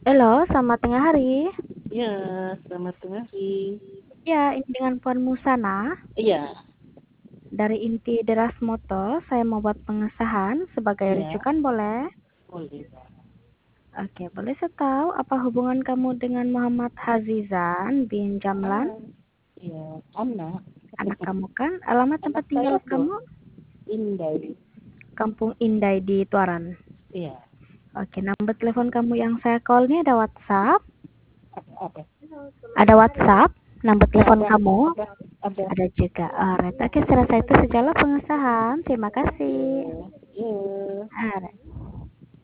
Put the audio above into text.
Halo, selamat tengah hari. Iya, selamat tengah hari. Ya, ini dengan Puan Musana Iya, dari Inti Deras Moto. Saya mau buat pengesahan sebagai iya, rujukan, boleh? boleh. Oke, boleh saya tahu apa hubungan kamu dengan Muhammad Hazizan bin Jamlan? Ah, iya, anak, Anak kamu kan? Alamat tempat anak tinggal saya tuh kamu? Indah. Kampung Indai di Tuaran. Iya, Oke, nomor telepon kamu yang saya call ini ada WhatsApp? apa? Ada WhatsApp? Nomor telepon Ada, kamu? ada, ada. Ada juga. Alright, oke, saya rasa itu sejalan pengesahan. Terima kasih. Iya, iya. Alright.